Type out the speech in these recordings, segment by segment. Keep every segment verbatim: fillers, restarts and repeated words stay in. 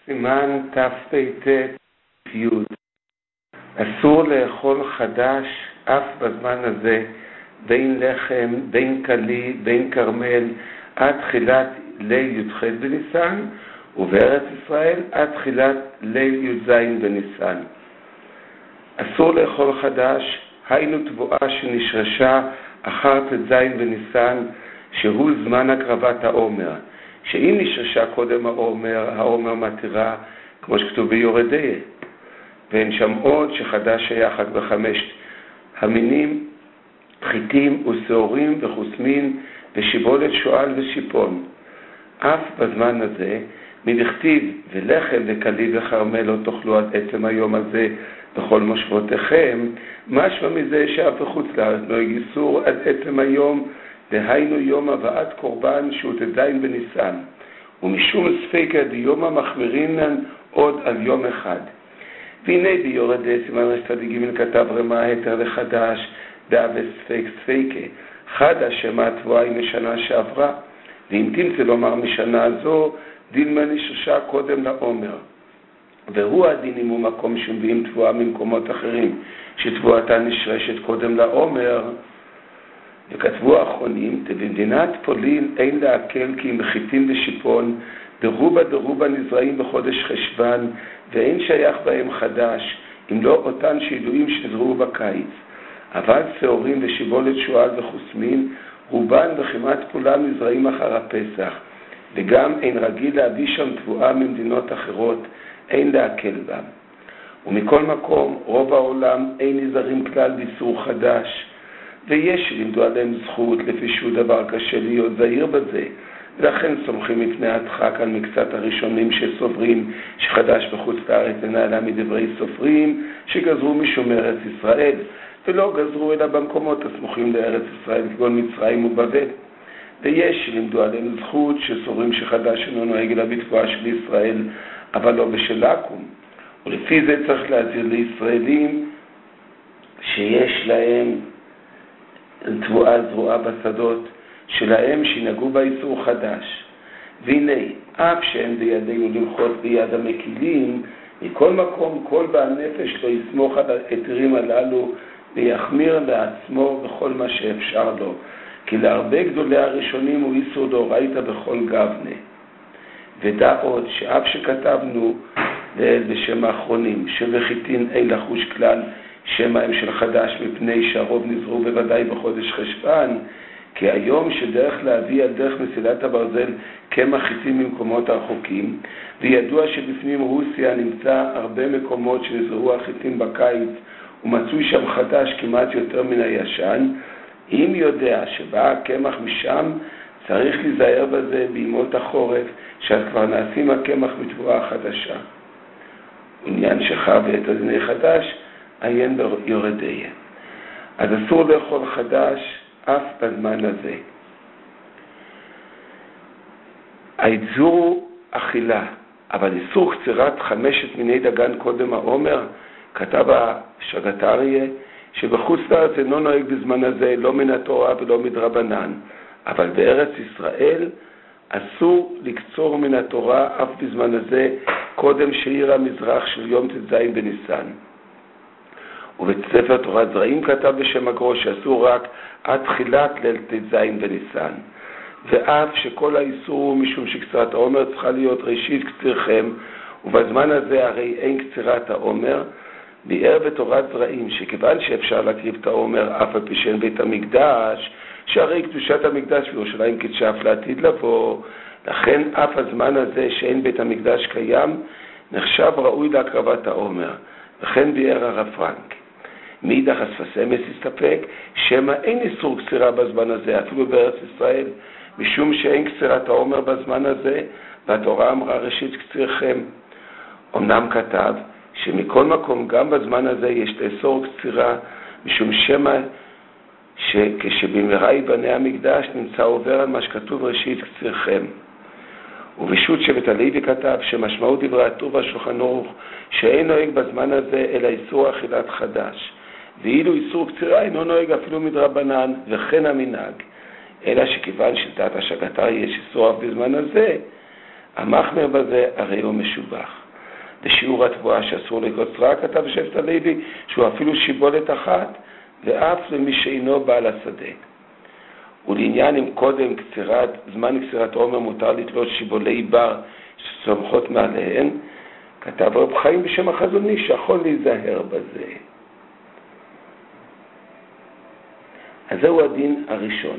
סימן תפ"ט י' אסור לאכול חדש אף בזמן הזה, בין לחם, בין קלי, בין קרמל, עד תחילת ליל י"ח בניסן, ובארץ ישראל עד תחילת ליל י"ז בניסן. אסור לאכול חדש, היינו תבואה שנשרשה אחר ט"ז בניסן, שהוא זמן הקרבת העומר. שאם נשרשה קודם העומר, העומר מתירה, כמו שכתוב ביורדיה. ואין שם עוד שחדש שייך רק בחמשת המינים, חיטים ושעורים וחוסמין ושיבולת שועל ושיפון. אף בזמן הזה, מדכתיב ולחם וקלי וחרמל לא תאכלו עד עצם היום הזה בכל מושבותיכם, משמע מזה שאף בחוץ לארץ נוהג איסור עד עצם היום, דהיינו יום הבאת קורבן שהוא ט"ז בניסן, ומשום ספיקא דיומא מחמירינן עוד על יום אחד. והנה ביורדיה סימן רצ"ג כתב רמה היתר לחדש דאבה ספק ספיקא, חדש שמה תבואה היא משנה שעברה, ואם תמצא לומר משנה זו דילמה נשרשה קודם לעומר. והוא הדין אם הוא מקום שמביאים תבואה ממקומות אחרים שתבואתה נשרשת קודם לעומר. וכתבו האחרונים, במדינת פולין אין להקל כי אם חיטים ושיפון דרובה דרובה נזרעים בחודש חשבן, ואין שייך בהם חדש אם לא אותן שידועים שזרעו בקיץ. אבל שעורים ושיבולת שועל וחוסמין רובן וכמעט כולם נזרעים אחר הפסח, וגם אין רגיל להביא שם תבואה ממדינות אחרות, אין להקל בם. ומכל מקום רוב העולם אין נזרים כלל באיסור חדש, ויש לימדו עליהם זכות לפי שהוא דבר קשה להיות זהיר בזה, ולכן סומכים מפני הדחק על מקצת הראשונים שסוברים שחדש בחוץ לארץ לנעלה מדברי סופרים שגזרו משום ארץ ישראל, ולא גזרו אלא במקומות הסמוכים לארץ ישראל כגון מצרים ובבל. ויש לימדו עליהם זכות שסוברים שחדש אינו נוהג אלא בתבואה של ישראל, אבל לא בשל עכו"ם. ולפי זה צריך להזהיר לישראלים שיש להם תבואה זרועה בשדות שלהם שינהגו באיסור חדש. והנה, אף שאין בידינו למחות ביד המקילים, מכל מקום כל בעל נפש לא יסמוך על היתרים הללו ויחמיר לעצמו בכל מה שאפשר לו, כי להרבה גדולי הראשונים הוא איסור דאורייתא בכל גבנה. ודע עוד שאף שכתבנו בשם האחרונים שבחיטין אין לחוש כלל שמא הם של חדש מפני שהרוב נזרו בוודאי בחודש חשבן, כי היום שדרך להביא על דרך מסילת הברזל קמח חיטים ממקומות הרחוקים, וידוע שבפנים רוסיה נמצא הרבה מקומות שנזרו החיטים בקיץ ומצוי שם חדש כמעט יותר מן הישן, אם יודע שבא הקמח משם צריך להיזהר בזה בימות החורף שאז כבר נעשים הקמח מתבואה חדשה. עניין שחר ואת הדיני חדש עיין ביורדיה. אז אסור לאכול חדש אף בזמן הזה. האיסור הוא אכילה, אבל איסור קצירת חמשת מיני דגן קודם העומר, כתב השגתריה שבחוץ לארץ אינו נוהג בזמן הזה לא מן התורה ולא מדרבנן, אבל בארץ ישראל אסור לקצור מן התורה אף בזמן הזה קודם שעיר המזרח של יום ט"ז בניסן. ובספר תורת זרעים כתב בשם הגרוש שאסור רק עד תחילת ליל ט"ז בניסן. ואף שכל האיסור הוא משום שקצירת העומר צריכה להיות ראשית קצירכם, ובזמן הזה הרי אין קצירת העומר, ביאר בתורת זרעים שכיוון שאפשר להקריב את העומר אף על פי שאין בית המקדש, שהרי קדושת המקדש בירושלים קדשה אף לעתיד לבוא, לכן אף הזמן הזה שאין בית המקדש קיים נחשב ראוי להקרבת העומר. וכן ביאר הרב פרנק. מאידך השפת אמס הסתפק שמא אין איסור קצירה בזמן הזה אפילו בארץ ישראל, משום שאין קצירת העומר בזמן הזה, והתורה אמרה ראשית קצירכם. אמנם כתב שמכל מקום גם בזמן הזה יש לאסור קצירה, משום שמא שכשבמהרה ייבנה המקדש נמצא עובר על מה שכתוב ראשית קצירכם. ובשו"ת שבט הלוי כתב שמשמעות דברי הטור והשולחן ערוך שאין נוהג בזמן הזה אלא איסור אכילת חדש, ואילו איסור קצירה אינו נוהג אפילו מדרבנן, וכן המנהג, אלא שכיוון שדעת השגתריה יש איסור אף בזמן הזה, המחמר בזה הרי הוא משובח. לשיעור התבואה שאסור לקוצרה, כתב שבט הלוי, שהוא אפילו שיבולת אחת, ואף למי שאינו בעל השדה. ולעניין אם קודם קצירת, זמן קצירת עומר מותר לתלות שיבולי בר שסומכות מעליהן, כתב רב חיים בשם החזון איש שיכול להיזהר בזה. אז זהו הדין הראשון.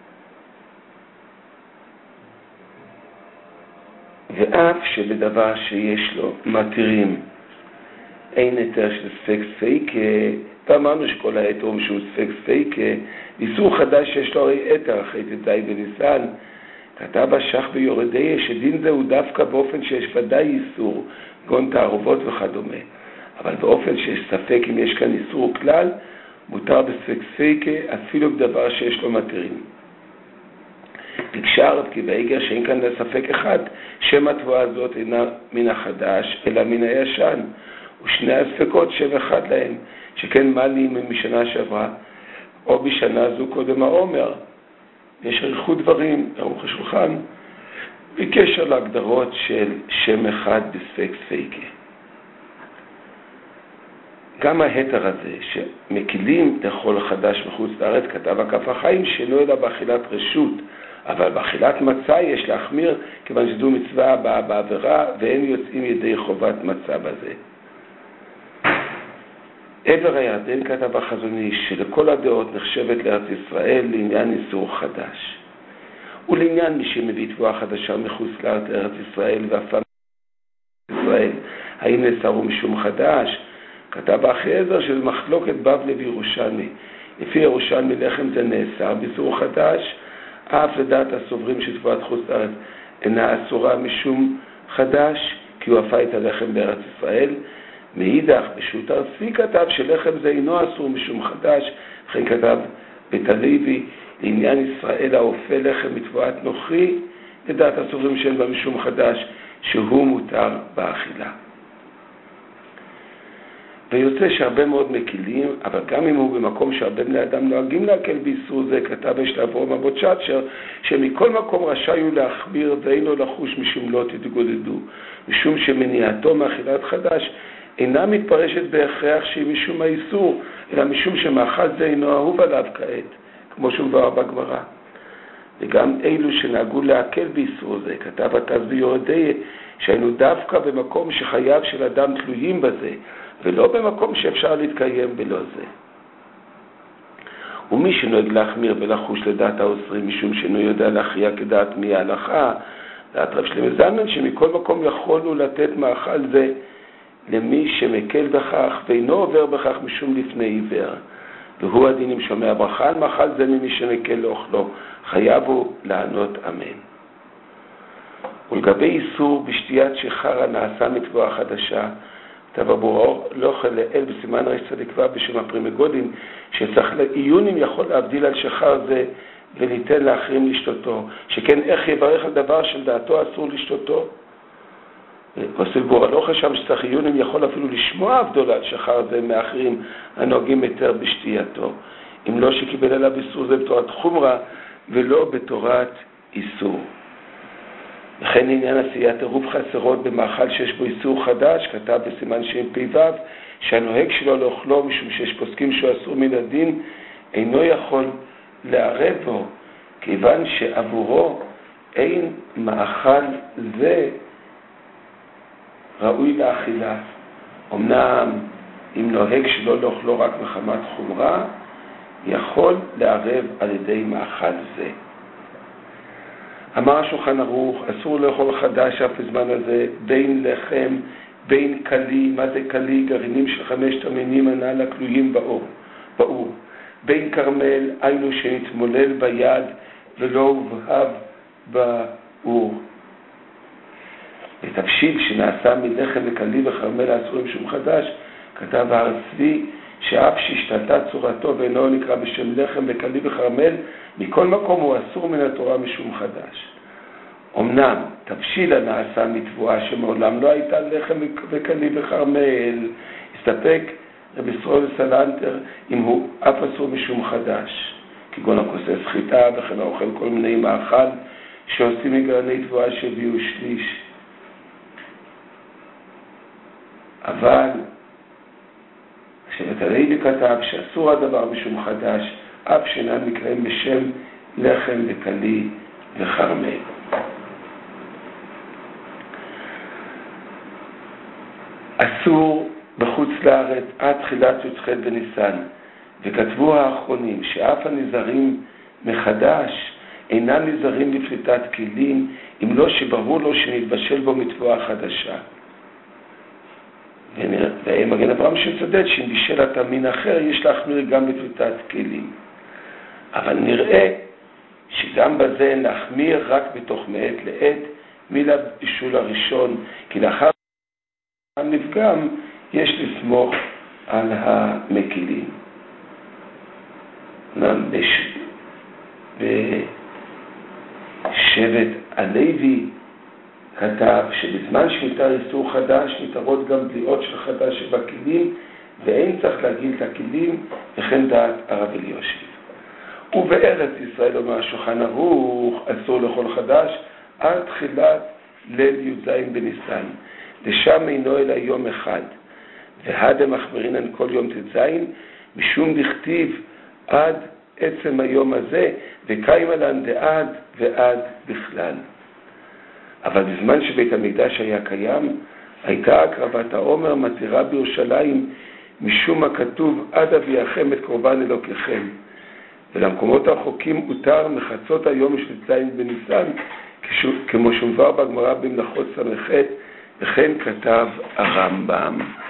ואף שבדבר שיש לו מתירים אין היתר של ספק ספיקה, ואמרנו שכל היתר הוא שהוא ספק ספיקה, איסור חדש שיש לו הרי היתר אחרי תזי בניסן, כתב השח ביורדיה שדין זה הוא דווקא באופן שיש ודאי איסור, גון תערובות וכדומה. אבל באופן שיש ספק אם יש כאן איסור כלל, מותר בספק ספיקה אפילו בדבר שיש לו מתירים. בקשר כי בהיגר שאין כאן לספק אחד, שם התבואה הזאת אינה מן החדש אלא מן הישן, ושני הספקות שם אחד להם, שכן מה לי משנה שעברה או בשנה זו קודם העומר. יש עריכות דברים, ערוך השולחן, בקשר להגדרות של שם אחד בספק ספיקה. גם ההתר הזה שמקילים לאכול חדש מחוץ לארץ, כתב הכף החיים שלא אלא באכילת רשות, אבל באכילת מצה יש להחמיר, כיוון שזו מצווה הבאה בעבירה ואין יוצאים ידי חובת מצה בזה. עבר הירדן, כתב החזון איש, שלכל הדעות נחשבת לארץ ישראל לעניין איסור חדש. ולעניין מי שמביא תבואה חדשה מחוץ לארץ ארץ ישראל ואפם ישראל, האם נאסרו משום חדש? כתב אחרי עזר של מחלוקת בבלי וירושלמי. לפי ירושלמי לחם זה נאסר באיסור חדש, אף לדעת הסוברים שתבואת חוץ לארץ אינה אסורה משום חדש, כי הוא אפה את הלחם בארץ ישראל. מאידך, בשו"ת ארצי כתב שלחם זה אינו אסור משום חדש, לכן כתב בית הלוי, לעניין ישראל האופה לחם מתבואת נוכרי, לדעת הסוברים שאין בה משום חדש, שהוא מותר באכילה. ויוצא שהרבה מאוד מקילים, אבל גם אם הוא במקום שהרבה בני אדם נוהגים להקל באיסור זה, כתב יש לאברהם אבוצ'אצ'ר, שמכל מקום רשאי הוא להחמיר ואין לו לחוש משום לא תתגודדו, משום שמניעתו מאכילת חדש אינה מתפרשת בהכרח שהיא משום האיסור, אלא משום שמאכל זה אינו אהוב עליו כעת, כמו שמבואר בגמרא. וגם אלו שנהגו להקל באיסור זה, כתב התז ביורדיה, שהיינו דווקא במקום שחייו של אדם תלויים בזה, ולא במקום שאפשר להתקיים בלא זה. ומי שנוהג להחמיר ולחוש לדעת האוסרים, משום שאינו יודע להכריע כדעת מי ההלכה, דעת רב שלמה זלמן, שמכל מקום יכולנו לתת מאכל זה למי שמקל בכך ואינו עובר בכך משום לפני עיוור. והוא הדין עם שומע ברכה על מאכל זה ממי שמקל לאוכלו, חייב הוא לענות אמן. ולגבי איסור בשתיית שחר הנעשה מתבואה חדשה, כתב אבוראו לא אוכל לאל בסימן רש צדיקווה בשם הפרימגודים, שצריך לעיונים יכול להבדיל על שחר זה וליתן לאחרים לשתותו, שכן איך יברך על דבר של דעתו אסור לשתותו. ועושה בורא לא חשב שצריך עיונים יכול אפילו לשמוע הבדול על שחר זה מאחרים הנוהגים יותר בשתייתו, אם לא שקיבל עליו איסור זה בתורת חומרה ולא בתורת איסור. לכן עניין עשיית עירוב חסרות במאכל שיש בו איסור חדש, כתב בסימן שם פ"ו, שהנוהג שלו לאוכלו משום שיש פוסקים שהוא אסור מן הדין, אינו יכול לערב בו, כיוון שעבורו אין מאכל זה ראוי לאכילה. אמנם אם נוהג שלו לאוכלו רק מחמת חומרה, יכול לערב על ידי מאכל זה. אמר השולחן ערוך, אסור לאכול חדש אף בזמן הזה, בין לחם, בין קלי, מה זה קלי? גרעינים של חמשת המינים הנ"ל הכלואים באור, באור. בין קרמל, היינו שנתמולל ביד ולא הובהב באור. בתבשיל שנעשה מלחם וקלי וחרמל האסורים שום חדש, כתב הר צבי, שאף שהשתלטה צורתו ואינו נקרא בשם לחם וקלי וחרמל, מכל מקום הוא אסור מן התורה משום חדש. אמנם תבשיל הנעשה מתבואה שמעולם לא הייתה לחם וקלי וחרמל, הסתפק רב ישראל סלנטר אם הוא אף אסור משום חדש, כגון הכוסס חיטה וכן האוכל כל מיני מאכל שעושים מגרני תבואה שהביאו שליש. אבל שבט הלוי כתב שאסור הדבר בשום חדש, אף שאינם נקראים בשם לחם וכלי וחרמל. אסור בחוץ לארץ עד תחילת י"ח בניסן, וכתבו האחרונים שאף הנזרים מחדש אינם נזרים בפליטת כלים, אם לא שברור לו שנתבשל בו מתבואה חדשה. ומגן אברהם שצודק שאם בישל אתה מין אחר יש להחמיר גם בפליטת כלים. אבל נראה שגם בזה אין להחמיר, רק בתוך מעת לעת מלבישול הראשון, כי לאחר נפגם יש לסמוך על המקילים. בשבט הלוי כתב שבזמן שמיטה איסור חדש מתארות גם בליעות של חדש שבכלים, ואין צריך להגיל את הכלים, וכן דעת הרב אלישיב. ובארץ ישראל אומר השולחן ערוך אסור לאכול חדש עד תחילת ליל י"ז בניסן, ושם אינו אלא יום אחד, והדם מחמירינן כל יום ט"ז, משום דכתיב עד עצם היום הזה, וקיים עלן דעד ועד בכלל. אבל בזמן שבית המקדש היה קיים, הייתה הקרבת העומר מתירה בירושלים, משום הכתוב עד אביאכם את קורבן אלוקיכם. ולמקומות הרחוקים הותר מחצות היום של י"ז בניסן, כמו שמובא בגמרא במלאכות ס"ח, וכן כתב הרמב"ם.